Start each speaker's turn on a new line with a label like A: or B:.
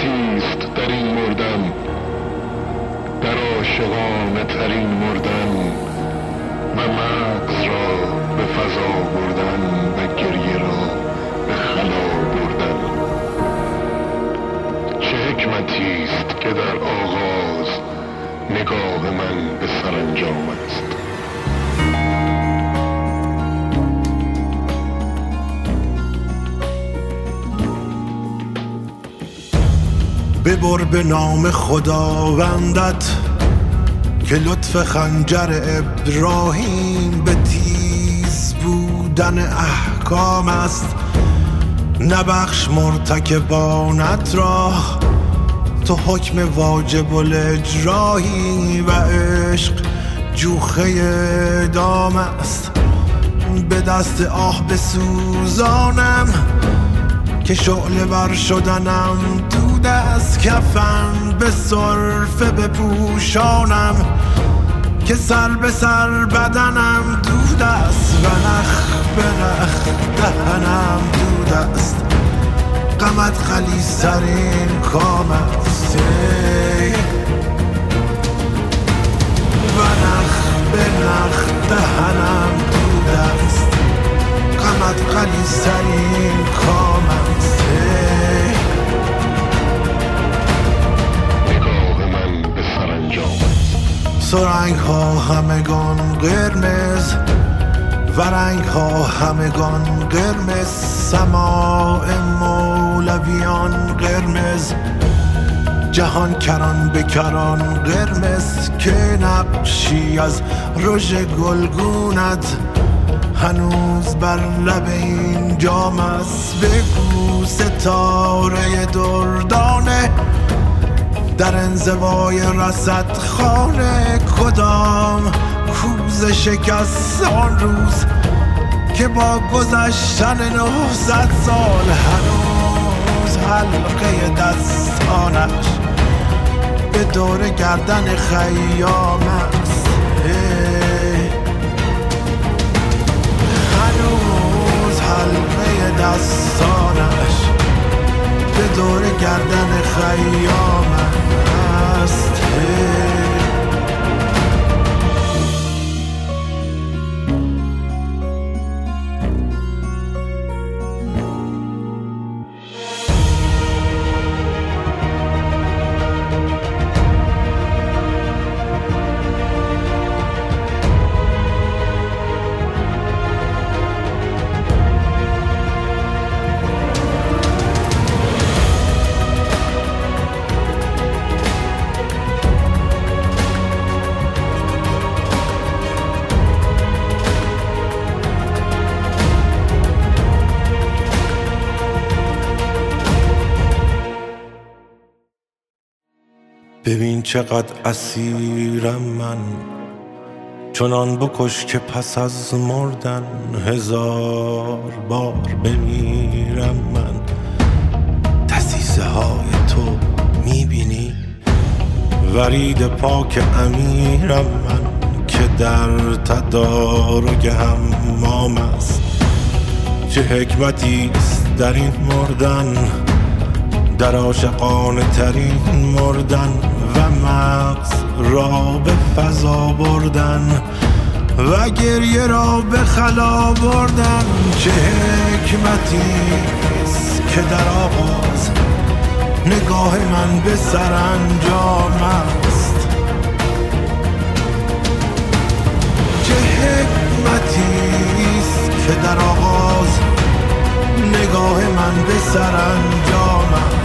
A: حکمتیست در این مردن، در عاشقانه ترین مردن و مغز را به فضا بردن و گریه را به خلا بردن. چه حکمتیست که در آغاز نگاه من به سرانجام است.
B: ببر به نام خداوندت که لطف خنجر ابراهیم به تیز بودن احکام است. نبخش مرتکبانت را، تو حکم واجب الاجرایی و عشق جوخه اعدام است. به دست آه بسوزانم که شعله ور شدنم دود از کفن، به صرفه بپوشانم که سر به سر بدنم دود است و نخ به نخ دهنم دود است. غمت خلیص‌ترین کام است و نخ به نخ دهنم دود است. غمت خلیص‌ترین کام است.
A: نگاه من به سرانجام است.
B: سرنگ ها همگان قرمز و رنگ ها همگان قرمز، سماع مولویان قرمز، جهان کران به کران قرمز، که نقشی از رژ گلگونت هنوز بر لب این جام است. بگو ستاره دردانه در انزوای رصد خانه کدام کوزه شکست آن روز که با گذشتن 900 سال هنوز حلقه دستانش به دور گردن خیام است. هنوز حلقه دستانش به دور گردن خیام است. ببین چقدر اسیرم من، چنان بکش که پس از مردن 1000 بار بمیرم من. دسیسه های تو میبینی، ورید پاک امیرم من که در تدارک حمام است. چه حکمتی است در این مردن، در عاشقانه ترین مردن و مغز را به فضا بردن و گریه را به خلا بردن. چه حکمتی است که در آغاز نگاه من به سرانجام است. چه حکمتی است که در آغاز نگاه من به سرانجام است.